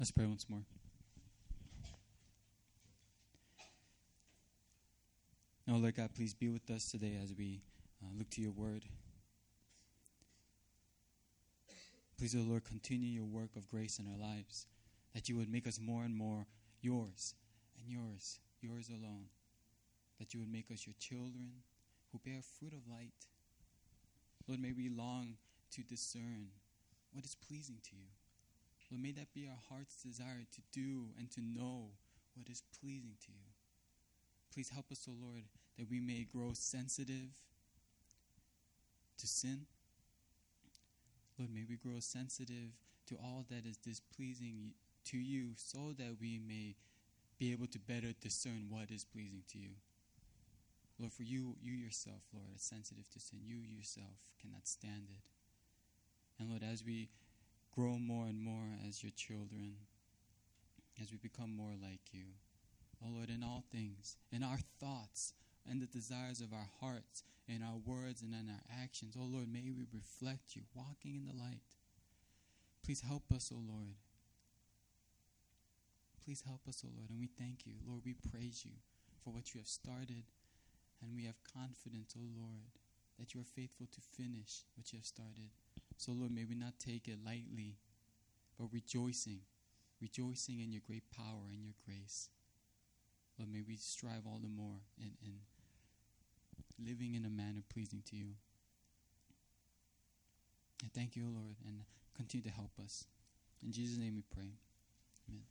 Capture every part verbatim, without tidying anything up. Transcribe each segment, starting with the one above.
Let's pray once more. Now, Lord God, please be with us today as we uh, look to your word. Please, O Lord, continue your work of grace in our lives, that you would make us more and more yours and yours, yours alone, that you would make us your children who bear fruit of light. Lord, may we long to discern what is pleasing to you. Lord, may that be our heart's desire to do and to know what is pleasing to you. Please help us, O Lord, that we may grow sensitive to sin. Lord, may we grow sensitive to all that is displeasing to you so that we may be able to better discern what is pleasing to you. Lord, for you, you yourself, Lord, are sensitive to sin. You yourself cannot stand it. And Lord, as we grow more and more as your children, as we become more like you, oh Lord, in all things, in our thoughts and the desires of our hearts, in our words and in our actions, oh Lord, may we reflect you, walking in the light. Please help us, oh Lord. Please help us, oh Lord, and we thank you. Lord, we praise you for what you have started, and we have confidence, oh Lord, that you are faithful to finish what you have started. So Lord, may we not take it lightly, but rejoicing, rejoicing in your great power and your grace. Lord, may we strive all the more in, in living in a manner pleasing to you. I thank you, Lord, and continue to help us. In Jesus' name we pray. Amen.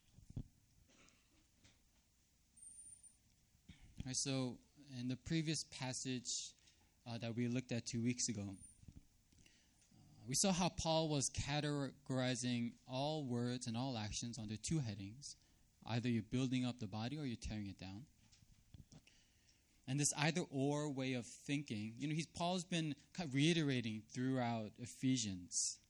All right, so in the previous passage uh, that we looked at two weeks ago, uh, we saw how Paul was categorizing all words and all actions under two headings. Either you're building up the body or you're tearing it down. And this either-or way of thinking, you know, he's Paul's been kind of reiterating throughout Ephesians.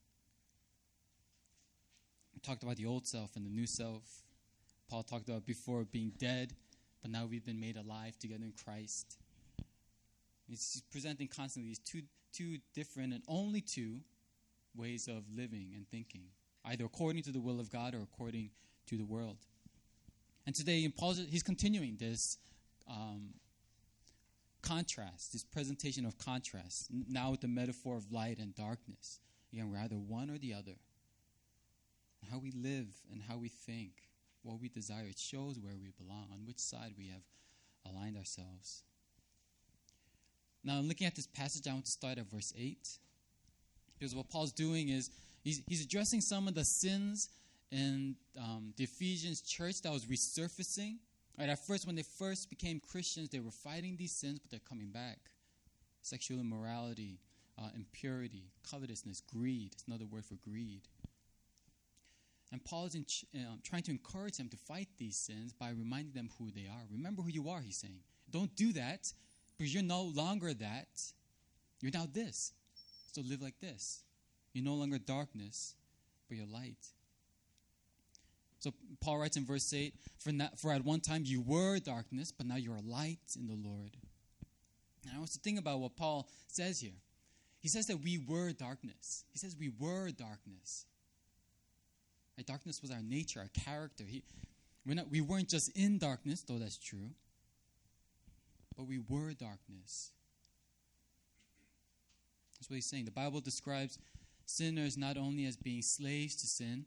We talked about the old self and the new self. Paul talked about before being dead, but now we've been made alive together in Christ. He's presenting constantly these two, two different and only two ways of living and thinking, either according to the will of God or according to the world. And today, in Paul's, he's continuing this um, contrast, this presentation of contrast, now with the metaphor of light and darkness. Again, we're either one or the other. How we live and how we think, what we desire, it shows where we belong, on which side we have aligned ourselves. Now, in looking at this passage, I want to start at verse eight. Because what Paul's doing is, he's, he's addressing some of the sins in um, the Ephesians church that was resurfacing. Right, at first, when they first became Christians, they were fighting these sins, but they're coming back. Sexual immorality, uh, impurity, covetousness, greed. It's another word for greed. And Paul is in ch- uh, trying to encourage them to fight these sins by reminding them who they are. Remember who you are, he's saying. Don't do that, because you're no longer that. You're now this. So live like this. You're no longer darkness, but you're light. So Paul writes in verse eight, for, not, for at one time you were darkness, but now you are light in the Lord. And I want to think about what Paul says here. He says that we were darkness. He says we were darkness. Right? Darkness was our nature, our character. He, we're not, we weren't just in darkness, though that's true, but we were darkness. That's what he's saying. The Bible describes sinners not only as being slaves to sin,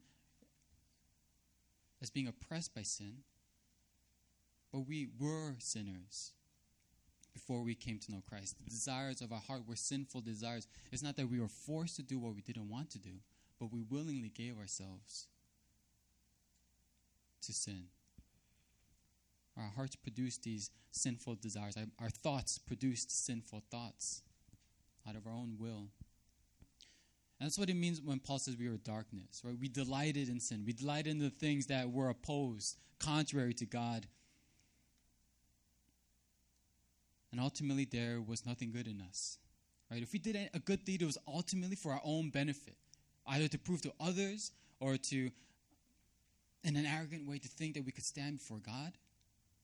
as being oppressed by sin, but we were sinners before we came to know Christ. The desires of our heart were sinful desires. It's not that we were forced to do what we didn't want to do, but we willingly gave ourselves to sin. Our hearts produced these sinful desires. Our, our thoughts produced sinful thoughts out of our own will. And that's what it means when Paul says we were darkness, right? We delighted in sin. We delighted in the things that were opposed, contrary to God. And ultimately, there was nothing good in us, right? If we did a good deed, it was ultimately for our own benefit, either to prove to others or to, in an arrogant way, to think that we could stand before God,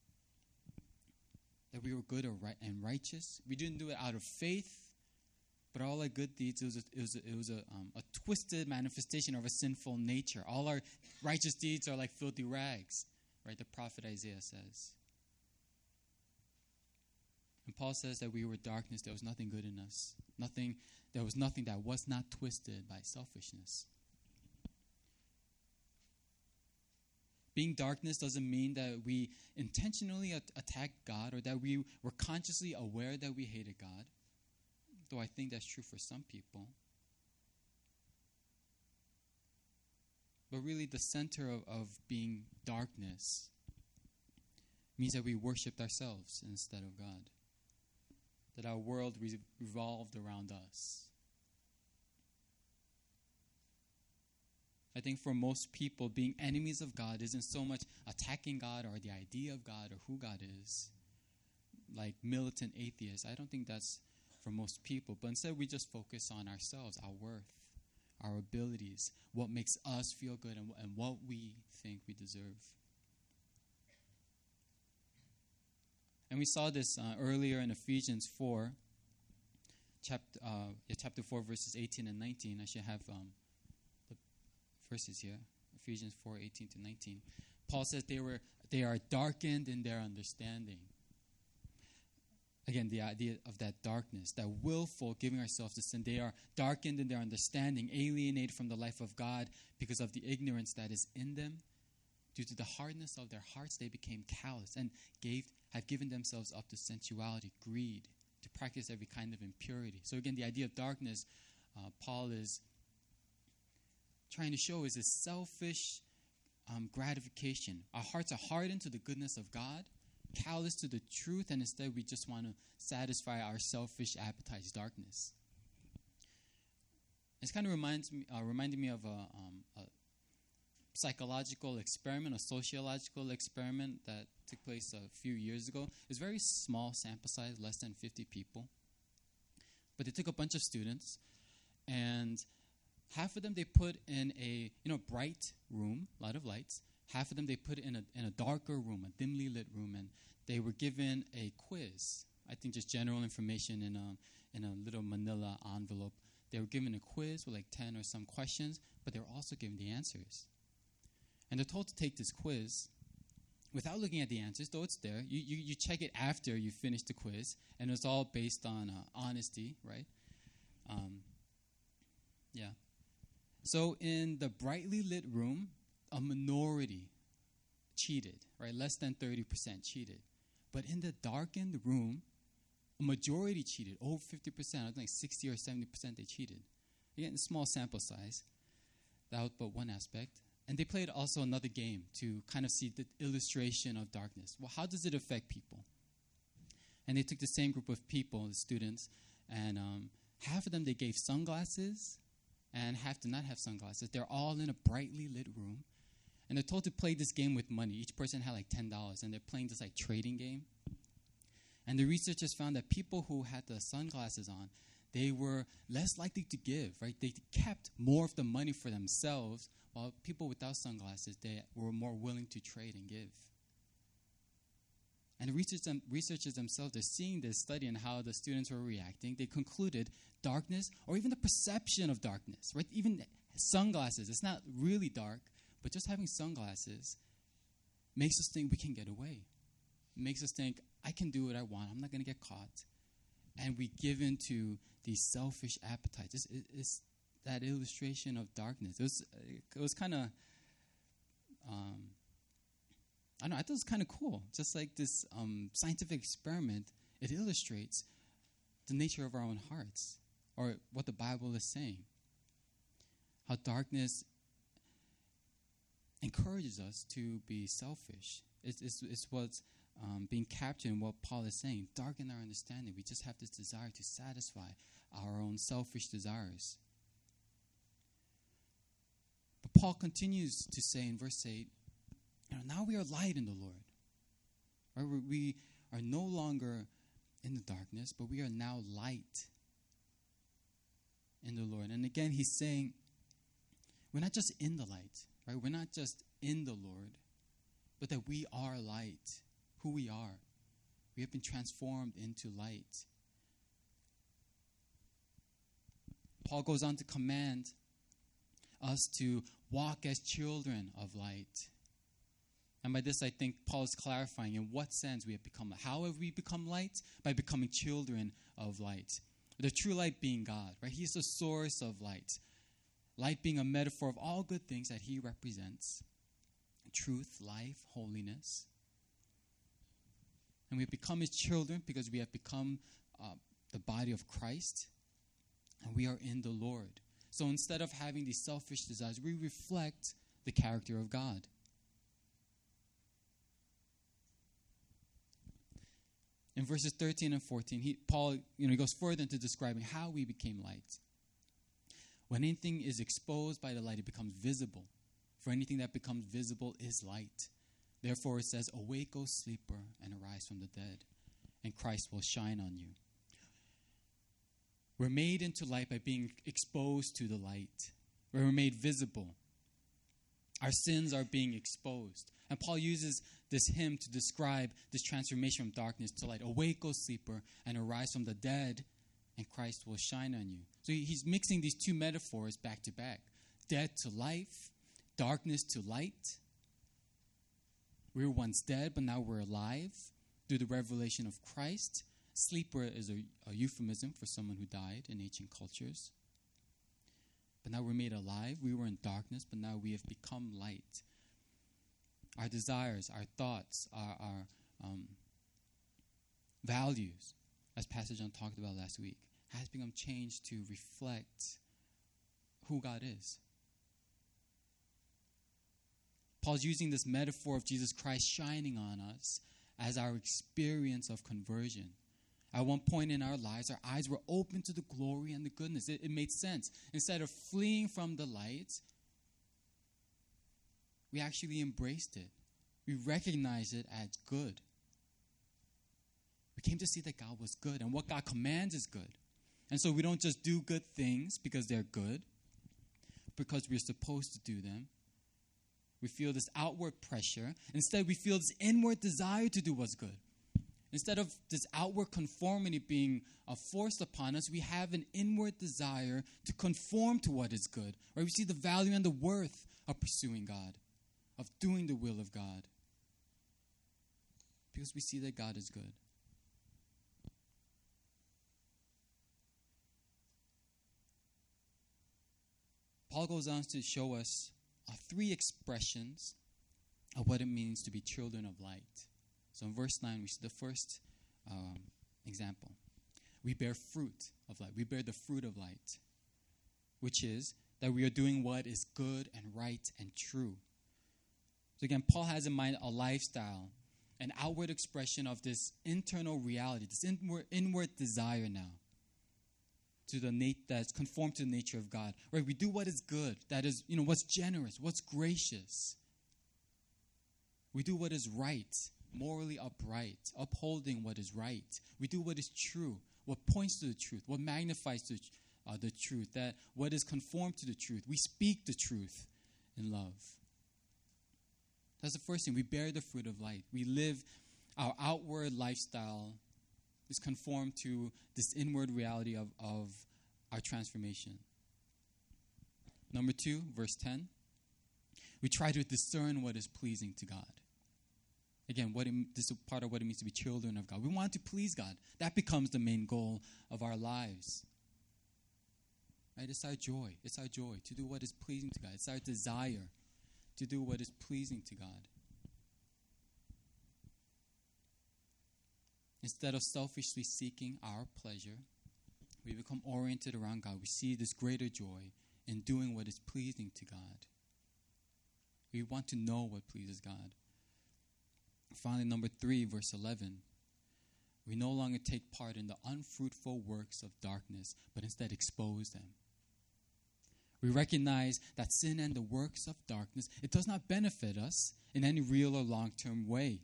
that we were good or right and righteous. We didn't do it out of faith, But all our good deeds, it was a, it was a, it was a, um, a twisted manifestation of a sinful nature. All our righteous deeds are like filthy rags, right? The prophet Isaiah says. And Paul says that we were darkness. There was nothing good in us. Nothing. There was nothing that was not twisted by selfishness. Being darkness doesn't mean that we intentionally at- attack God or that we were consciously aware that we hated God, though I think that's true for some people. But really the center of, of being darkness means that we worshipped ourselves instead of God, that our world re- revolved around us. I think for most people, being enemies of God isn't so much attacking God or the idea of God or who God is, like militant atheists. I don't think that's for most people. But instead, we just focus on ourselves, our worth, our abilities, what makes us feel good, and, and what we think we deserve. And we saw this uh, earlier in Ephesians four, chapter, uh, yeah, chapter four, verses eighteen and nineteen. I should have... Um, verses here, Ephesians four, eighteen to nineteen. Paul says they were they are darkened in their understanding. Again, the idea of that darkness, that willful giving ourselves to sin. They are darkened in their understanding, alienated from the life of God because of the ignorance that is in them. Due to the hardness of their hearts, they became callous and gave have given themselves up to sensuality, greed, to practice every kind of impurity. So again, the idea of darkness, uh, Paul is trying to show is a selfish um, gratification. Our hearts are hardened to the goodness of God, callous to the truth, and instead we just want to satisfy our selfish appetites, darkness. It's kind of reminds me, uh, reminded me of a, um, a psychological experiment, a sociological experiment that took place a few years ago. It was a very small sample size, less than fifty people. But they took a bunch of students, and half of them they put in a you know bright room, a lot of lights. Half of them they put in a in a darker room, a dimly lit room, and they were given a quiz. I think just general information in a in a little manila envelope. They were given a quiz with like ten or some questions, but they were also given the answers. And they're told to take this quiz without looking at the answers, though it's there. You you, you check it after you finish the quiz, and it's all based on uh, honesty, right? Um, yeah. So in the brightly lit room, a minority cheated, right? Less than thirty percent cheated. But in the darkened room, a majority cheated, over fifty percent. I think like sixty or seventy percent they cheated. Again, a small sample size. That was but one aspect. And they played also another game to kind of see the illustration of darkness. Well, how does it affect people? And they took the same group of people, the students, and um, half of them they gave sunglasses, and half did not have sunglasses. They're all in a brightly lit room. And they're told to play this game with money. Each person had like ten dollars, and they're playing this like trading game. And the researchers found that people who had the sunglasses on, they were less likely to give, right? They kept more of the money for themselves, while people without sunglasses, they were more willing to trade and give. And the research, um, researchers themselves, they're seeing this study and how the students were reacting. They concluded darkness, or even the perception of darkness, right? Even sunglasses, it's not really dark, but just having sunglasses makes us think we can get away. It makes us think, I can do what I want. I'm not going to get caught. And we give in to these selfish appetites. It's, it's that illustration of darkness. It was, it was kind of, um, I don't know, I thought it was kind of cool. Just like this um, scientific experiment, it illustrates the nature of our own hearts, or what the Bible is saying. How darkness encourages us to be selfish. It's, it's, it's what's um, being captured in what Paul is saying. Darken our understanding. We just have this desire to satisfy our own selfish desires. But Paul continues to say in verse eight, you know, now we are light in the Lord. Right? We are no longer in the darkness, but we are now light in the Lord. And again, he's saying, we're not just in the light, right? We're not just in the Lord, but that we are light, who we are. We have been transformed into light. Paul goes on to command us to walk as children of light. And by this, I think Paul is clarifying in what sense we have become light. How have we become light? By becoming children of light. The true light being God, right? He's the source of light. Light being a metaphor of all good things that he represents. Truth, life, holiness. And we have become his children because we have become uh, the body of Christ. And we are in the Lord. So instead of having these selfish desires, we reflect the character of God. In verses thirteen and fourteen, he, Paul you know, he goes further into describing how we became light. When anything is exposed by the light, it becomes visible. For anything that becomes visible is light. Therefore it says, awake, O sleeper, and arise from the dead, and Christ will shine on you. We're made into light by being exposed to the light. We're made visible. Our sins are being exposed. And Paul uses this hymn to describe this transformation from darkness to light. Awake, O sleeper, and arise from the dead, and Christ will shine on you. So he's mixing these two metaphors back to back. Dead to life, darkness to light. We were once dead, but now we're alive through the revelation of Christ. Sleeper is a, a euphemism for someone who died in ancient cultures. But now we're made alive. We were in darkness, but now we have become light. Our desires, our thoughts, our, our um, values, as Pastor John talked about last week, has become changed to reflect who God is. Paul's using this metaphor of Jesus Christ shining on us as our experience of conversion. At one point in our lives, our eyes were open to the glory and the goodness. It, it made sense. Instead of fleeing from the light, we actually embraced it. We recognized it as good. We came to see that God was good, and what God commands is good. And so we don't just do good things because they're good, because we're supposed to do them. We feel this outward pressure. Instead, we feel this inward desire to do what's good. Instead of this outward conformity being uh, forced upon us, we have an inward desire to conform to what is good. Right? We see the value and the worth of pursuing God, of doing the will of God, because we see that God is good. Paul goes on to show us uh, three expressions of what it means to be children of light. So in verse nine, we see the first um, example. We bear fruit of light. We bear the fruit of light, which is that we are doing what is good and right and true. So again, Paul has in mind a lifestyle, an outward expression of this internal reality, this inward, inward desire now to the nat- that's conformed to the nature of God. Right? We do what is good, that is, you know, what's generous, what's gracious. We do what is right, morally upright, upholding what is right. We do what is true, what points to the truth, what magnifies the, uh, the truth, that what is conformed to the truth. We speak the truth in love. That's the first thing. We bear the fruit of light. We live our outward lifestyle is conformed to this inward reality of, of our transformation. Number two, verse ten. We try to discern what is pleasing to God. Again, what it, this is part of what it means to be children of God. We want to please God. That becomes the main goal of our lives. Right? It's our joy. It's our joy to do what is pleasing to God. It's our desire to do what is pleasing to God. Instead of selfishly seeking our pleasure, we become oriented around God. We see this greater joy in doing what is pleasing to God. We want to know what pleases God. Finally, number three, verse eleven. We no longer take part in the unfruitful works of darkness, but instead expose them. We recognize that sin and the works of darkness, it does not benefit us in any real or long-term way.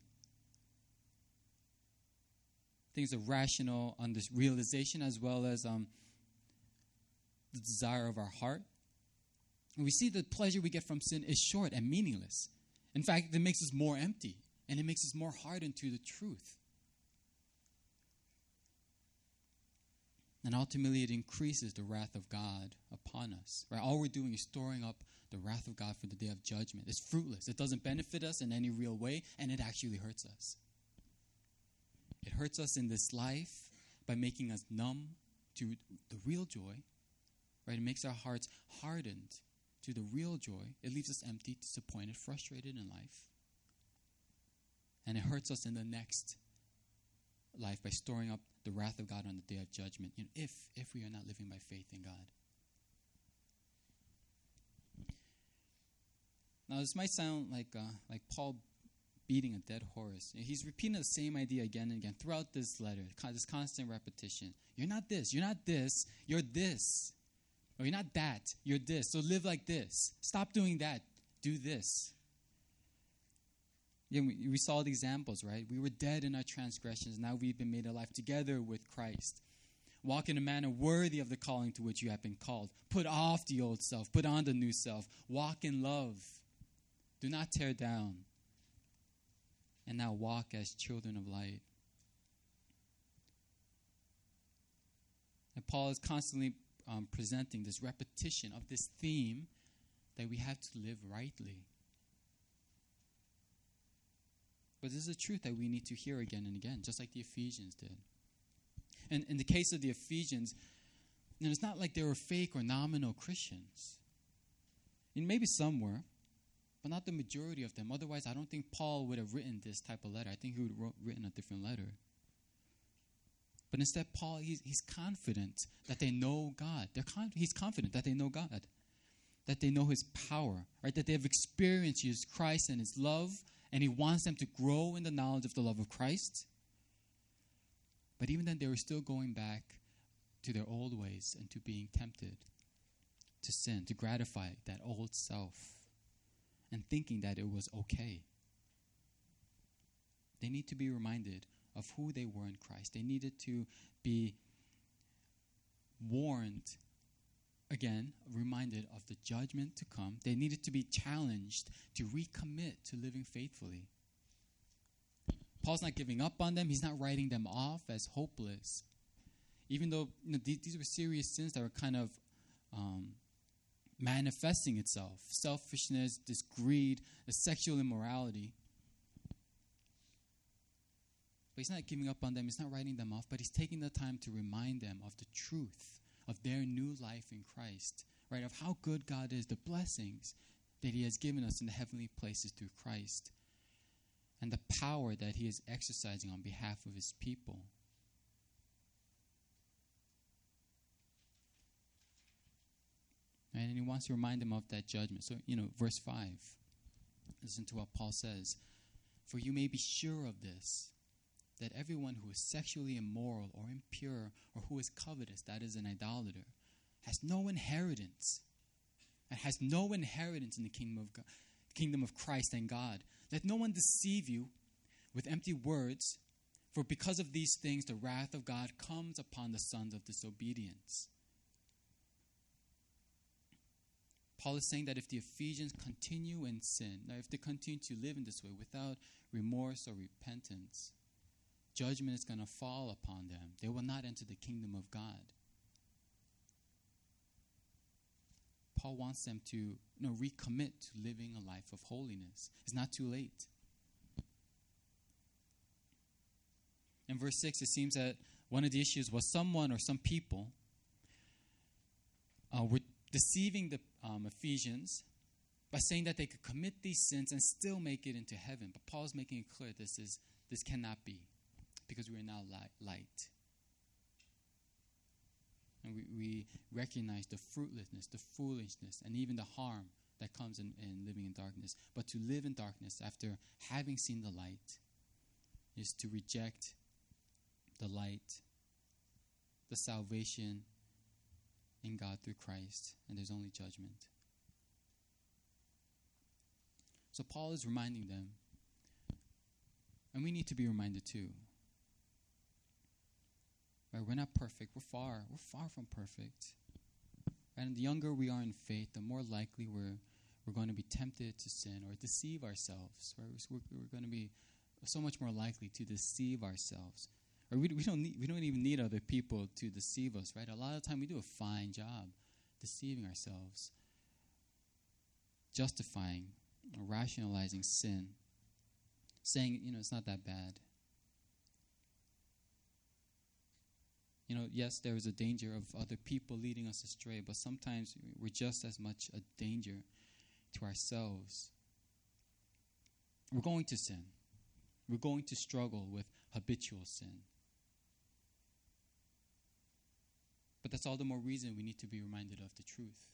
Things are rational on this realization as well as um, the desire of our heart. And we see the pleasure we get from sin is short and meaningless. In fact, it makes us more empty, and it makes us more hardened to the truth. And ultimately, it increases the wrath of God upon us. Right? All we're doing is storing up the wrath of God for the day of judgment. It's fruitless. It doesn't benefit us in any real way, and it actually hurts us. It hurts us in this life by making us numb to the real joy. Right? It makes our hearts hardened to the real joy. It leaves us empty, disappointed, frustrated in life. And it hurts us in the next life by storing up the wrath of God on the day of judgment, you know, if if we are not living by faith in God. Now, this might sound like uh, like Paul beating a dead horse. He's repeating the same idea again and again throughout this letter, this constant repetition. You're not this, you're not this, you're this. Or you're not that, you're this. So live like this. Stop doing that, do this. Yeah, we, we saw the examples, right? We were dead in our transgressions. Now we've been made alive together with Christ. Walk in a manner worthy of the calling to which you have been called. Put off the old self. Put on the new self. Walk in love. Do not tear down. And now walk as children of light. And Paul is constantly um, presenting this repetition of this theme that we have to live rightly. But this is a truth that we need to hear again and again, just like the Ephesians did. And in the case of the Ephesians, you know, it's not like they were fake or nominal Christians. And maybe some were, but not the majority of them. Otherwise, I don't think Paul would have written this type of letter. I think he would have wrote, written a different letter. But instead, Paul, he's, he's confident that they know God. They're con- he's confident that they know God, that they know His power, right? That they have experienced Jesus Christ and His love, and he wants them to grow in the knowledge of the love of Christ. But even then, they were still going back to their old ways and to being tempted to sin, to gratify that old self, and thinking that it was okay. They need to be reminded of who they were in Christ. They needed to be warned, again, reminded of the judgment to come. They needed to be challenged to recommit to living faithfully. Paul's not giving up on them. He's not writing them off as hopeless. Even though, you know, these, these were serious sins that were kind of um, manifesting itself. Selfishness, this greed, the sexual immorality. But he's not giving up on them. He's not writing them off. But he's taking the time to remind them of the truth of their new life in Christ, right? Of how good God is, the blessings that He has given us in the heavenly places through Christ, and the power that He is exercising on behalf of His people. Right? And He wants to remind them of that judgment. So, you know, verse five, listen to what Paul says. For you may be sure of this, that everyone who is sexually immoral or impure or who is covetous, that is an idolater, has no inheritance. And has no inheritance in the kingdom of God, kingdom of Christ and God. Let no one deceive you with empty words, for because of these things the wrath of God comes upon the sons of disobedience. Paul is saying that if the Ephesians continue in sin, now if they continue to live in this way without remorse or repentance, judgment is going to fall upon them. They will not enter the kingdom of God. Paul wants them to, you know, recommit to living a life of holiness. It's not too late. In verse six, it seems that one of the issues was someone or some people uh, were deceiving the um, Ephesians by saying that they could commit these sins and still make it into heaven. But Paul's making it clear this is this cannot be, because we are now light. And we, we recognize the fruitlessness, the foolishness, and even the harm that comes in, in living in darkness. But to live in darkness after having seen the light is to reject the light, the salvation in God through Christ, and there's only judgment. So Paul is reminding them, and we need to be reminded too. Right, we're not perfect. We're far. We're far from perfect. And the younger we are in faith, the more likely we're we're going to be tempted to sin or deceive ourselves. Right? We're, we're going to be so much more likely to deceive ourselves. Or we, we don't need, we don't even need other people to deceive us, right? A lot of the time we do a fine job deceiving ourselves, justifying or rationalizing sin, saying, you know, it's not that bad. You know, yes, there is a danger of other people leading us astray, but sometimes we're just as much a danger to ourselves. We're going to sin. We're going to struggle with habitual sin. But that's all the more reason we need to be reminded of the truth.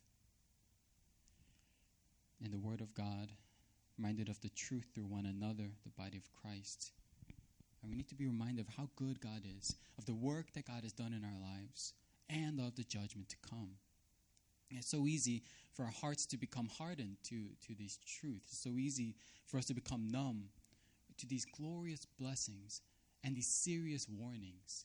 In the Word of God, reminded of the truth through one another, the body of Christ. And we need to be reminded of how good God is, of the work that God has done in our lives, and of the judgment to come. And it's so easy for our hearts to become hardened to, to these truths. It's so easy for us to become numb to these glorious blessings and these serious warnings.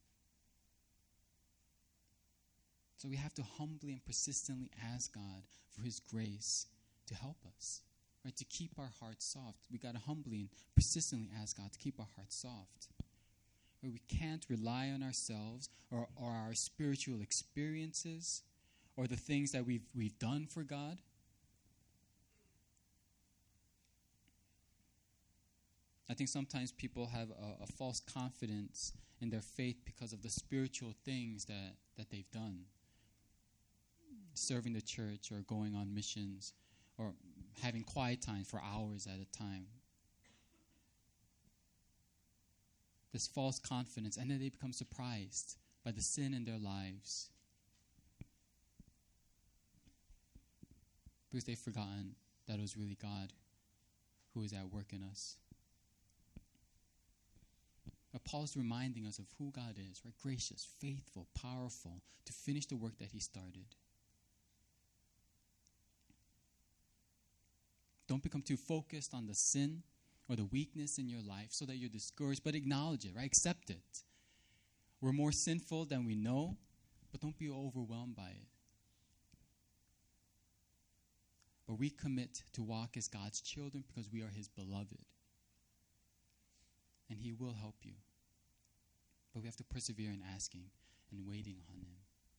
So we have to humbly and persistently ask God for His grace to help us. Right, to keep our hearts soft. We got to humbly and persistently ask God to keep our hearts soft. Where we can't rely on ourselves or, or our spiritual experiences or the things that we've we've done for God. I think sometimes people have a, a false confidence in their faith because of the spiritual things that, that they've done. Serving the church or going on missions or having quiet time for hours at a time. This false confidence, and then they become surprised by the sin in their lives because they've forgotten that it was really God who is at work in us. But Paul's reminding us of who God is, right? Gracious, faithful, powerful, to finish the work that He started. Don't become too focused on the sin or the weakness in your life so that you're discouraged, but acknowledge it, right? Accept it. We're more sinful than we know, but don't be overwhelmed by it. But we commit to walk as God's children because we are His beloved. And He will help you. But we have to persevere in asking and waiting on Him.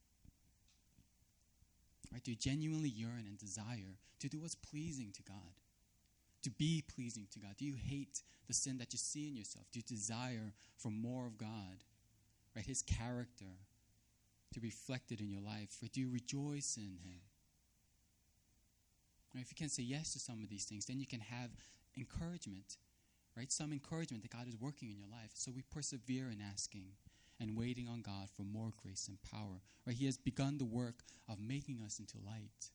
Right? Do you genuinely yearn and desire to do what's pleasing to God? To be pleasing to God? Do you hate the sin that you see in yourself? Do you desire for more of God? Right? His character to be reflected in your life? Or do you rejoice in Him? Right? If you can say yes to some of these things, then you can have encouragement. Right? Some encouragement that God is working in your life. So we persevere in asking and waiting on God for more grace and power. Right? He has begun the work of making us into light.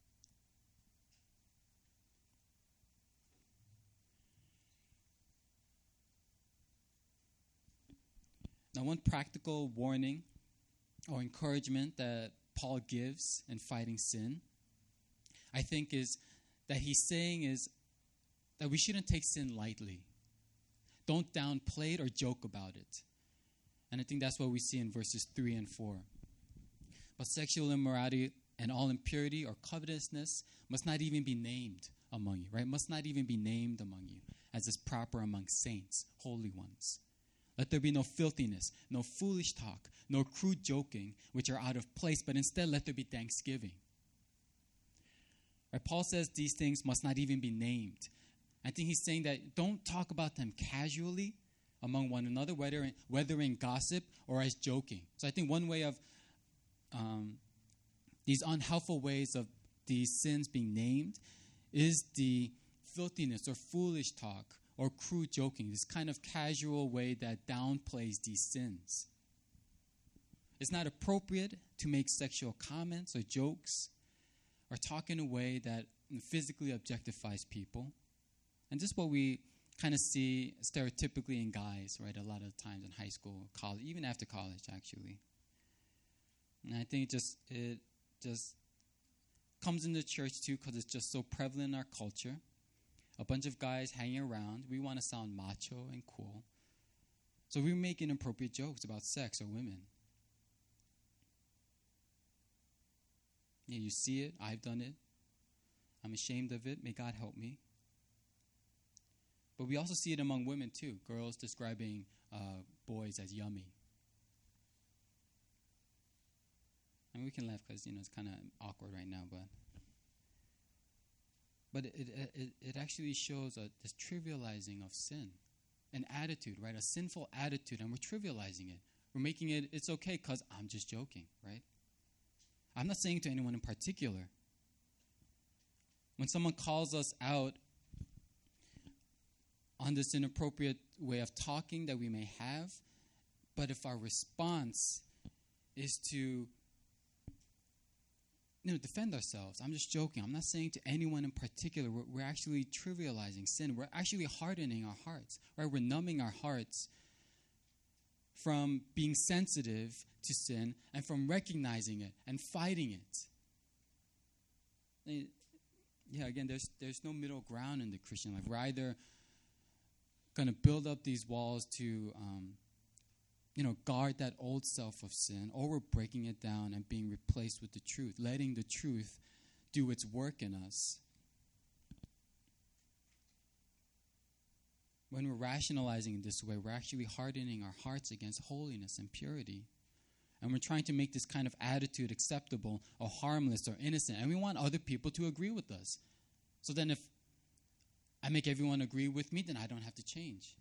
Now, one practical warning or encouragement that Paul gives in fighting sin, I think, is that he's saying is that we shouldn't take sin lightly. Don't downplay it or joke about it. And I think that's what we see in verses three and four. But sexual immorality and all impurity or covetousness must not even be named among you, right? Must not even be named among you, as is proper among saints, holy ones. Let there be no filthiness, no foolish talk, no crude joking, which are out of place, but instead let there be thanksgiving. Right? Paul says these things must not even be named. I think he's saying that don't talk about them casually among one another, whether in, whether in gossip or as joking. So I think one way of um, these unhelpful ways of these sins being named is the filthiness or foolish talk or crude joking, this kind of casual way that downplays these sins. It's not appropriate to make sexual comments or jokes or talk in a way that physically objectifies people. And this is what we kind of see stereotypically in guys, right, a lot of times in high school, college, even after college, actually. And I think it just, it just comes into church, too, because it's just so prevalent in our culture. A bunch of guys hanging around. We want to sound macho and cool. So we make inappropriate jokes about sex or women. Yeah, you see it. I've done it. I'm ashamed of it. May God help me. But we also see it among women, too. Girls describing uh, boys as yummy. And we can laugh because, you know, it's kind of awkward right now, but but it it, it, it actually shows a, this trivializing of sin, an attitude, right? A sinful attitude, and we're trivializing it. We're making it, it's okay because I'm just joking, right? I'm not saying to anyone in particular. When someone calls us out on this inappropriate way of talking that we may have, but if our response is to, you know, defend ourselves. I'm just joking. I'm not saying to anyone in particular. We're, we're actually trivializing sin. We're actually hardening our hearts, right? We're numbing our hearts from being sensitive to sin and from recognizing it and fighting it. Yeah, again, there's there's no middle ground in the Christian life. We're either going to build up these walls to um, you know, guard that old self of sin, or we're breaking it down and being replaced with the truth, letting the truth do its work in us. When we're rationalizing in this way, we're actually hardening our hearts against holiness and purity. And we're trying to make this kind of attitude acceptable or harmless or innocent. And we want other people to agree with us. So then if I make everyone agree with me, then I don't have to change.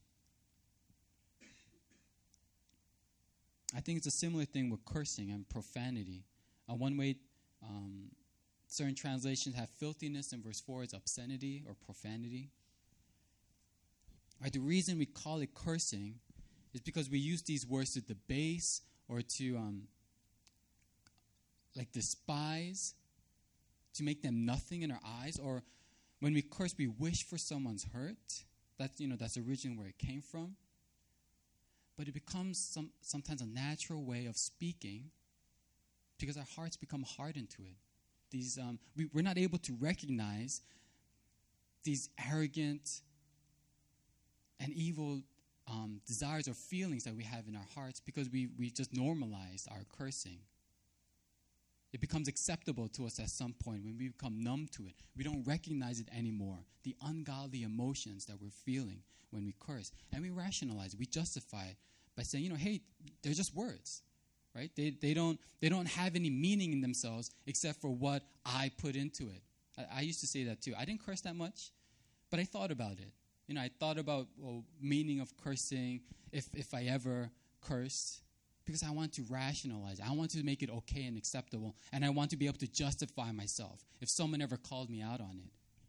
I think it's a similar thing with cursing and profanity. Uh, one way, um, certain translations have filthiness in verse four is obscenity or profanity. Right, the reason we call it cursing is because we use these words to debase or to um, like despise, to make them nothing in our eyes. Or when we curse, we wish for someone's hurt. That's, you know, that's originally where it came from. But it becomes some, sometimes a natural way of speaking because our hearts become hardened to it. These um, we, we're not able to recognize these arrogant and evil um, desires or feelings that we have in our hearts because we, we just normalized our cursing. It becomes acceptable to us at some point when we become numb to it. We don't recognize it anymore, the ungodly emotions that we're feeling when we curse. And we rationalize it. We justify it by saying, you know, hey, they're just words, right? They they don't they don't have any meaning in themselves except for what I put into it. I, I used to say that too. I didn't curse that much, but I thought about it. You know, I thought about well, meaning of cursing, if if I ever cursed. Because I want to rationalize. I want to make it okay and acceptable. And I want to be able to justify myself if someone ever called me out on it.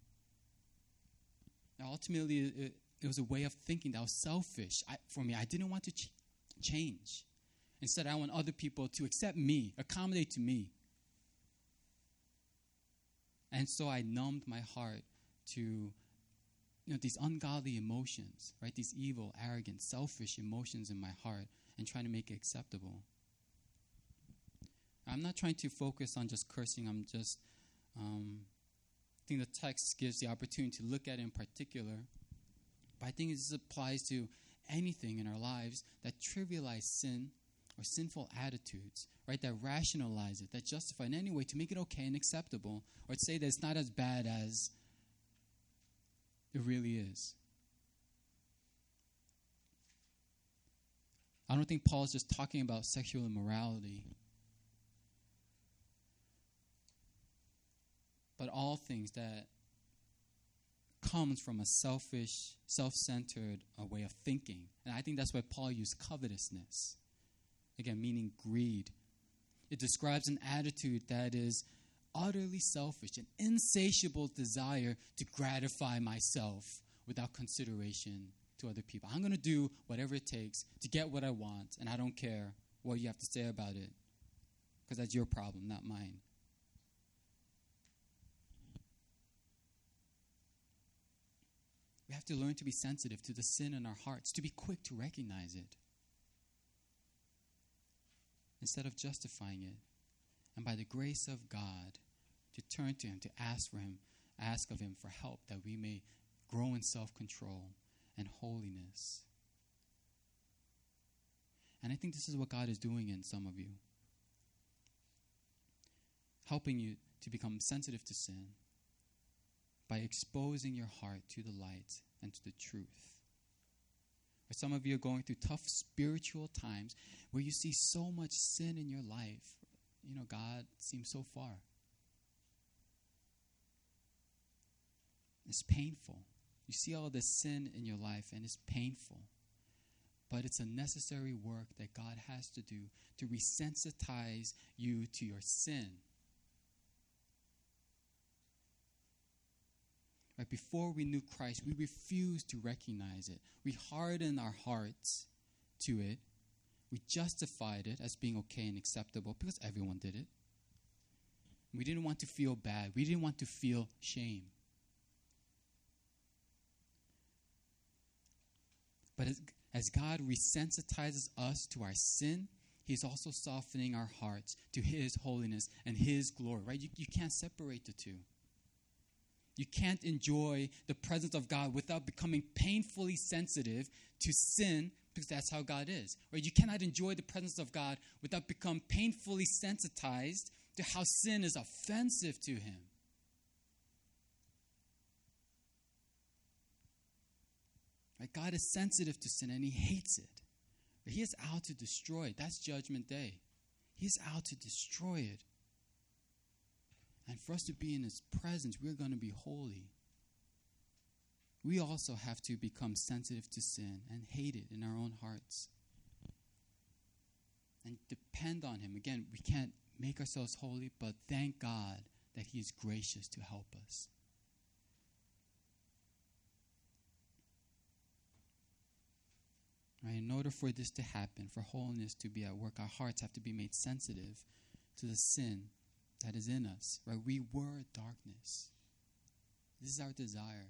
Now, ultimately, it, it was a way of thinking that was selfish I, for me. I didn't want to ch- change. Instead, I want other people to accept me, accommodate to me. And so I numbed my heart to, you know, these ungodly emotions, right? These evil, arrogant, selfish emotions in my heart, and trying to make it acceptable. I'm not trying to focus on just cursing. I'm just, um, I think the text gives the opportunity to look at it in particular. But I think this applies to anything in our lives that trivialize sin or sinful attitudes, right? That rationalize it, that justify in any way to make it okay and acceptable, or to say that it's not as bad as it really is. I don't think Paul's just talking about sexual immorality, but all things that comes from a selfish, self-centered uh, way of thinking. And I think that's why Paul used covetousness, again, meaning greed. It describes an attitude that is utterly selfish, an insatiable desire to gratify myself without consideration to other people. I'm going to do whatever it takes to get what I want, and I don't care what you have to say about it, because that's your problem, not mine. We have to learn to be sensitive to the sin in our hearts, to be quick to recognize it, instead of justifying it, and by the grace of God, to turn to Him, to ask for Him, ask of Him for help, that we may grow in self-control and holiness. And I think this is what God is doing in some of you. Helping you to become sensitive to sin by exposing your heart to the light and to the truth. Or some of you are going through tough spiritual times where you see so much sin in your life. You know, God seems so far. It's painful. You see all this sin in your life and it's painful. But it's a necessary work that God has to do to resensitize you to your sin. Right, before we knew Christ, we refused to recognize it. We hardened our hearts to it. We justified it as being okay and acceptable because everyone did it. We didn't want to feel bad. We didn't want to feel shame. But as, as God resensitizes us to our sin, He's also softening our hearts to His holiness and His glory. Right? You, you can't separate the two. You can't enjoy the presence of God without becoming painfully sensitive to sin, because that's how God is. Or you cannot enjoy the presence of God without becoming painfully sensitized to how sin is offensive to Him. Right? God is sensitive to sin and He hates it. But He is out to destroy it. That's Judgment Day. He's out to destroy it. And for us to be in His presence, we're going to be holy. We also have to become sensitive to sin and hate it in our own hearts. And depend on Him. Again, we can't make ourselves holy, but thank God that He is gracious to help us. Right? In order for this to happen, for holiness to be at work, our hearts have to be made sensitive to the sin that is in us, right? We were darkness. This is our desire.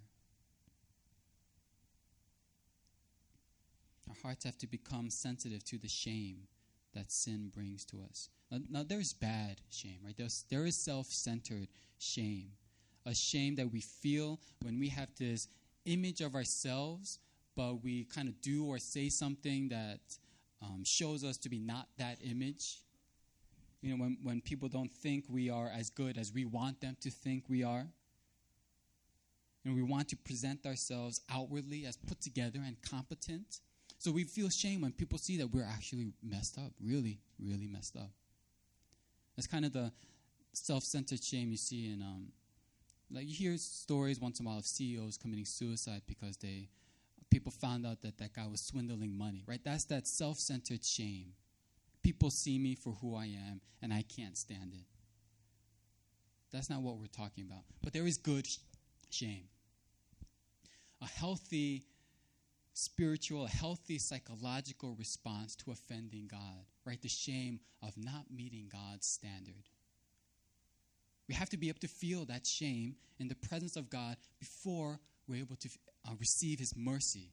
Our hearts have to become sensitive to the shame that sin brings to us. Now, now there's bad shame, right? There's, there is self-centered shame. A shame that we feel when we have this image of ourselves, but we kind of do or say something that um, shows us to be not that image. You know, when, when people don't think we are as good as we want them to think we are. You know, we want to present ourselves outwardly as put together and competent. So we feel shame when people see that we're actually messed up, really, really messed up. That's kind of the self-centered shame you see in, um, like you hear stories once in a while of C E Os committing suicide because they, people found out that that guy was swindling money, right? That's that self-centered shame. People see me for who I am, and I can't stand it. That's not what we're talking about. But there is good sh- shame. A healthy spiritual, a healthy psychological response to offending God, right? The shame of not meeting God's standard. We have to be able to feel that shame in the presence of God before we're able to uh, receive His mercy.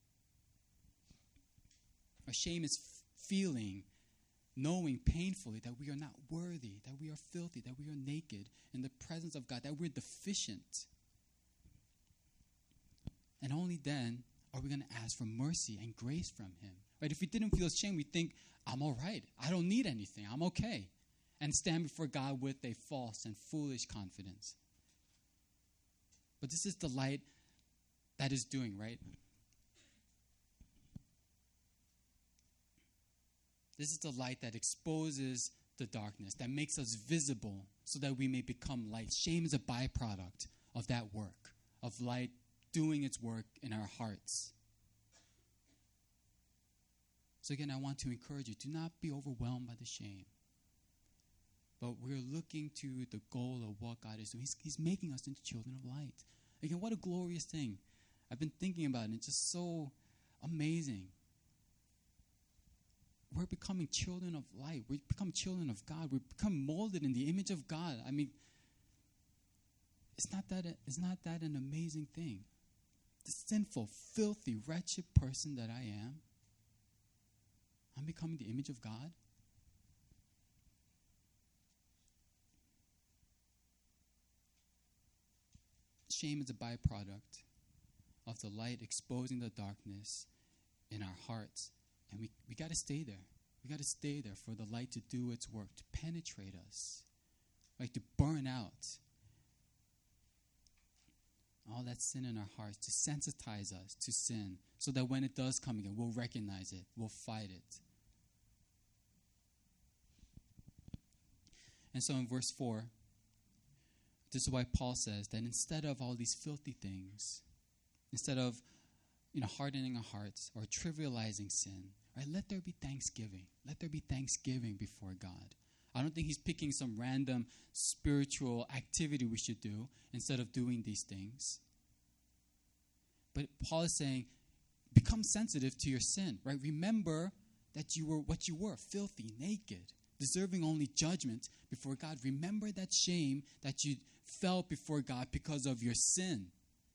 Our shame is f- feeling knowing painfully that we are not worthy, that we are filthy, that we are naked in the presence of God, that we're deficient. And only then are we going to ask for mercy and grace from Him. Right? If we didn't feel shame, we think, I'm all right. I don't need anything. I'm okay. And stand before God with a false and foolish confidence. But this is the light that is doing, right? This is the light that exposes the darkness, that makes us visible so that we may become light. Shame is a byproduct of that work, of light doing its work in our hearts. So again, I want to encourage you, do not be overwhelmed by the shame. But we're looking to the goal of what God is doing. He's, he's making us into children of light. Again, what a glorious thing. I've been thinking about it, and it's just so amazing. We're becoming children of light. We become children of God. We become molded in the image of God. I mean, it's not that a, it's not that an amazing thing. The sinful, filthy, wretched person that I am, I'm becoming the image of God. Shame is a byproduct of the light exposing the darkness in our hearts. And we, we got to stay there. We got to stay there for the light to do its work, to penetrate us, like to burn out. all that sin in our hearts to sensitize us to sin so that when it does come again, we'll recognize it, we'll fight it. And so in verse four, this is why Paul says that instead of all these filthy things, instead of you know, hardening our hearts or trivializing sin, right, let there be thanksgiving. Let there be thanksgiving before God. I don't think he's picking some random spiritual activity we should do instead of doing these things. But Paul is saying, become sensitive to your sin, right? Remember that you were what you were, filthy, naked, deserving only judgment before God. Remember that shame that you felt before God because of your sin.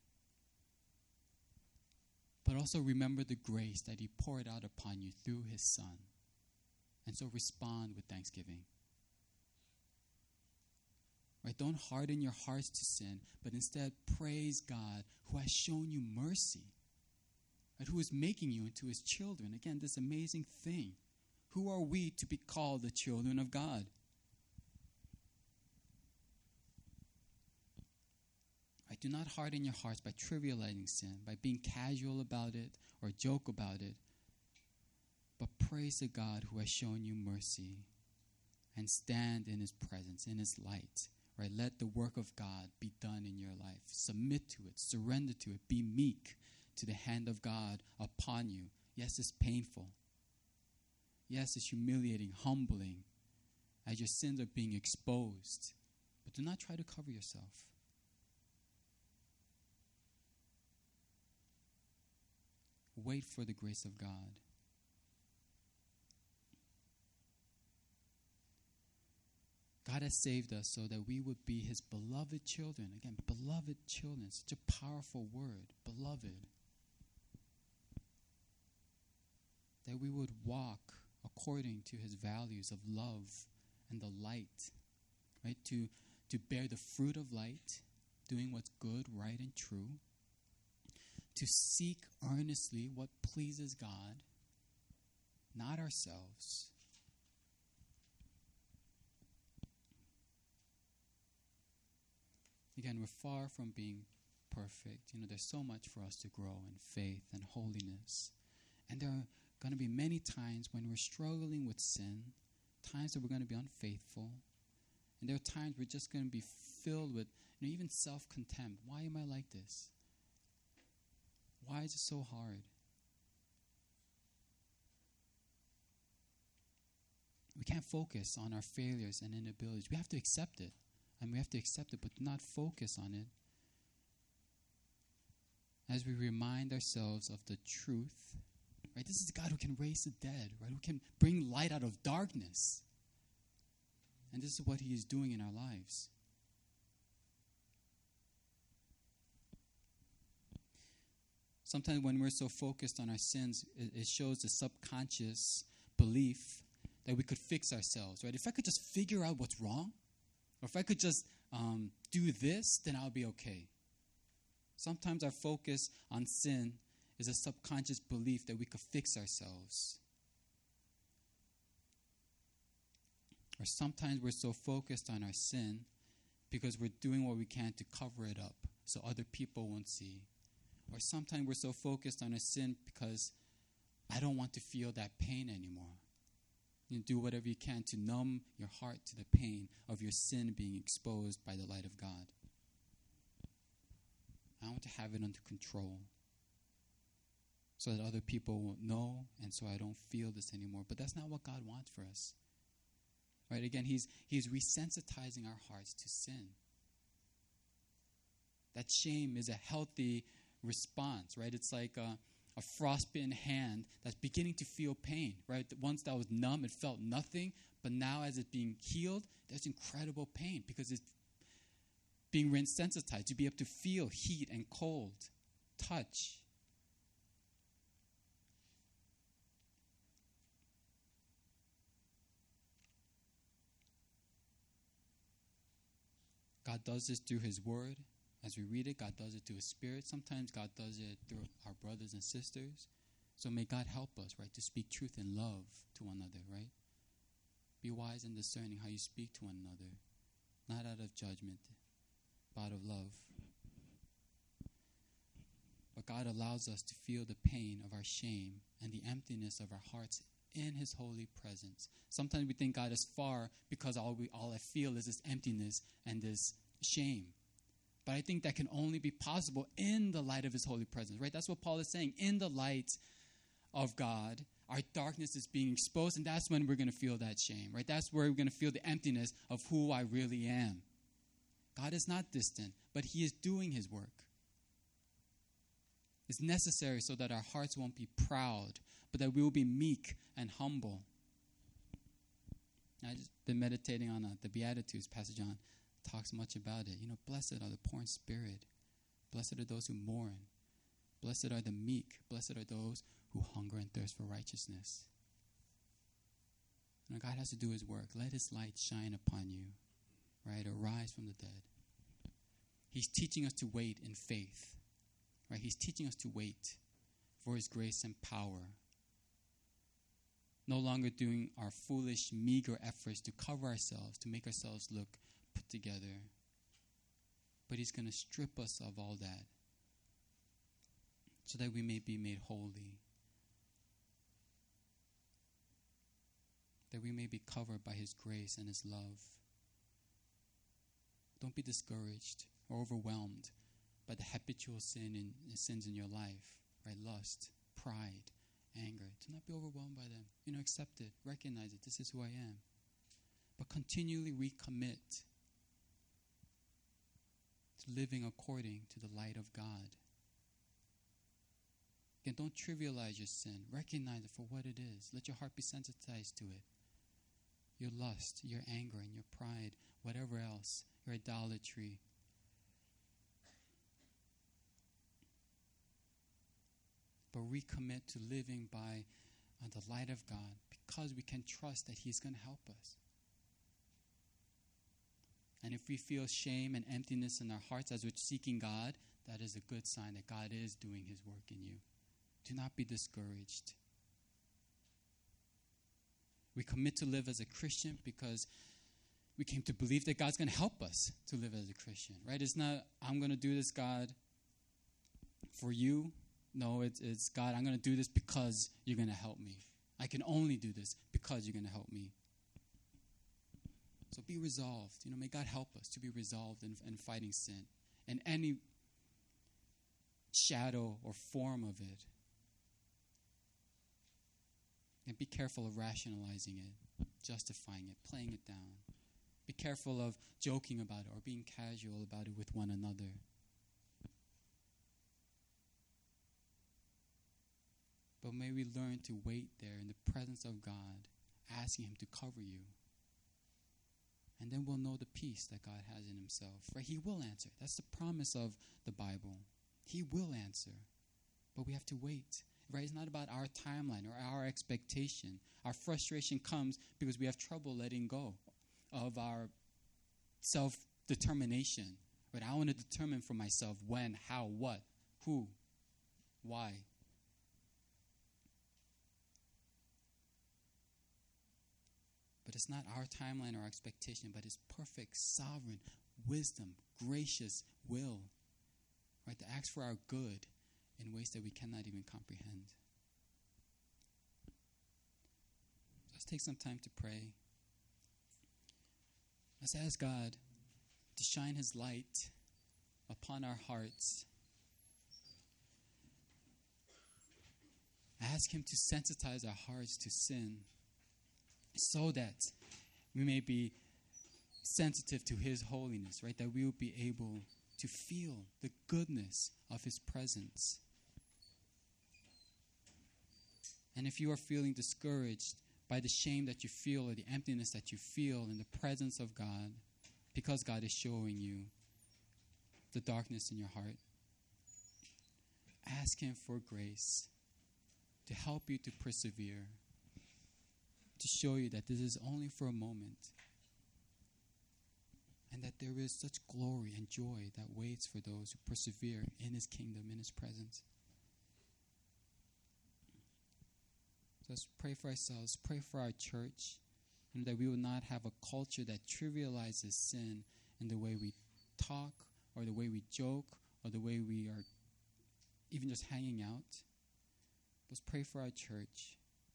But also remember the grace that he poured out upon you through his Son. And so respond with thanksgiving. Right? Don't harden your hearts to sin, but instead praise God who has shown you mercy. Right? Who is making you into his children. Again, this amazing thing. Who are we to be called the children of God? Right? Do not harden your hearts by trivializing sin, by being casual about it or joke about it. But praise the God who has shown you mercy and stand in his presence, in his light. Right? Let the work of God be done in your life. Submit to it. Surrender to it. Be meek to the hand of God upon you. Yes, it's painful. Yes, it's humiliating, humbling, as your sins are being exposed. But do not try to cover yourself. Wait for the grace of God. God has saved us so that we would be his beloved children. Again, beloved children. Such a powerful word. Beloved. That we would walk according to his values of love and the light. Right? To, to bear the fruit of light. Doing what's good, right, and true. To seek earnestly what pleases God. Not ourselves. Again, we're far from being perfect. You know, there's so much for us to grow in faith and holiness. And there are going to be many times when we're struggling with sin, times that we're going to be unfaithful. And there are times we're just going to be filled with, you know, even self-contempt. Why am I like this? Why is it so hard? We can't focus on our failures and inabilities. We have to accept it. And we have to accept it, but not focus on it. As we remind ourselves of the truth, right? This is God who can raise the dead, right? Who can bring light out of darkness. And this is what he is doing in our lives. Sometimes when we're so focused on our sins, it, it shows the subconscious belief that we could fix ourselves, right? If I could just figure out what's wrong, or if I could just um, do this, then I'll be okay. Sometimes our focus on sin is a subconscious belief that we could fix ourselves. Or sometimes we're so focused on our sin because we're doing what we can to cover it up so other people won't see. Or sometimes we're so focused on our sin because I don't want to feel that pain anymore. You do whatever you can to numb your heart to the pain of your sin being exposed by the light of God. I want to have it under control so that other people won't know and so I don't feel this anymore. But that's not what God wants for us. Right? Again, he's, he's resensitizing our hearts to sin. That shame is a healthy response, right? It's like a, a frostbitten hand that's beginning to feel pain, right? Once that was numb, it felt nothing, but now as it's being healed, there's incredible pain because it's being resensitized to be able to feel heat and cold, touch. God does this through his word. As we read it, God does it through his spirit. Sometimes God does it through our brothers and sisters. So may God help us, right, to speak truth in love to one another, right? Be wise and discerning how you speak to one another, not out of judgment, but out of love. But God allows us to feel the pain of our shame and the emptiness of our hearts in his holy presence. Sometimes we think God is far because all we all I feel is this emptiness and this shame. But I think that can only be possible in the light of his holy presence, right? That's what Paul is saying. In the light of God, our darkness is being exposed, and that's when we're going to feel that shame, right? That's where we're going to feel the emptiness of who I really am. God is not distant, but he is doing his work. It's necessary so that our hearts won't be proud, but that we will be meek and humble. I've just been meditating on uh, the Beatitudes. Pastor John talks much about it. You know, blessed are the poor in spirit. Blessed are those who mourn. Blessed are the meek. Blessed are those who hunger and thirst for righteousness. You know, God has to do his work. Let his light shine upon you, right? Arise from the dead. He's teaching us to wait in faith, right? He's teaching us to wait for his grace and power. No longer doing our foolish, meager efforts to cover ourselves, to make ourselves look put together. But he's going to strip us of all that so that we may be made holy, that we may be covered by his grace and his love. Don't be discouraged or overwhelmed by the habitual sin in, sins in your life, right? Lust, pride, anger. Do not be overwhelmed by them. You know, accept it. Recognize it. This is who I am. But continually recommit to living according to the light of God. Again, don't trivialize your sin. Recognize it for what it is. Let your heart be sensitized to it. Your lust, your anger, and your pride, whatever else, your idolatry. But recommit to living by uh, the light of God, because we can trust that he's going to help us. And if we feel shame and emptiness in our hearts as we're seeking God, that is a good sign that God is doing his work in you. Do not be discouraged. We commit to live as a Christian because we came to believe that God's going to help us to live as a Christian, right? It's not, I'm going to do this, God, for you. No, it's, it's God, I'm going to do this because you're going to help me. I can only do this because you're going to help me. So be resolved. You know, may God help us to be resolved in, in fighting sin and any shadow or form of it. And be careful of rationalizing it, justifying it, playing it down. Be careful of joking about it or being casual about it with one another. But may we learn to wait there in the presence of God, asking him to cover you. And then we'll know the peace that God has in himself. Right? He will answer. That's the promise of the Bible. He will answer. But we have to wait. Right? It's not about our timeline or our expectation. Our frustration comes because we have trouble letting go of our self-determination. Right? I want to determine for myself when, how, what, who, why. But it's not our timeline or expectation, but his perfect, sovereign, wisdom, gracious will, right, to ask for our good in ways that we cannot even comprehend. Let's take some time to pray. Let's ask God to shine his light upon our hearts. Ask him to sensitize our hearts to sin, so that we may be sensitive to his holiness, right? That we will be able to feel the goodness of his presence. And if you are feeling discouraged by the shame that you feel or the emptiness that you feel in the presence of God, because God is showing you the darkness in your heart, ask him for grace to help you to persevere, to show you that this is only for a moment, and that there is such glory and joy that waits for those who persevere in his kingdom, in his presence. So let's pray for ourselves, pray for our church, and that we will not have a culture that trivializes sin in the way we talk, or the way we joke, or the way we are even just hanging out. Let's pray for our church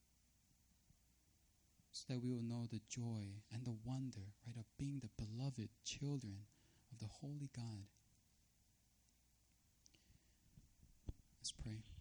so that we will know the joy and the wonder, right, of being the beloved children of the Holy God. Let's pray.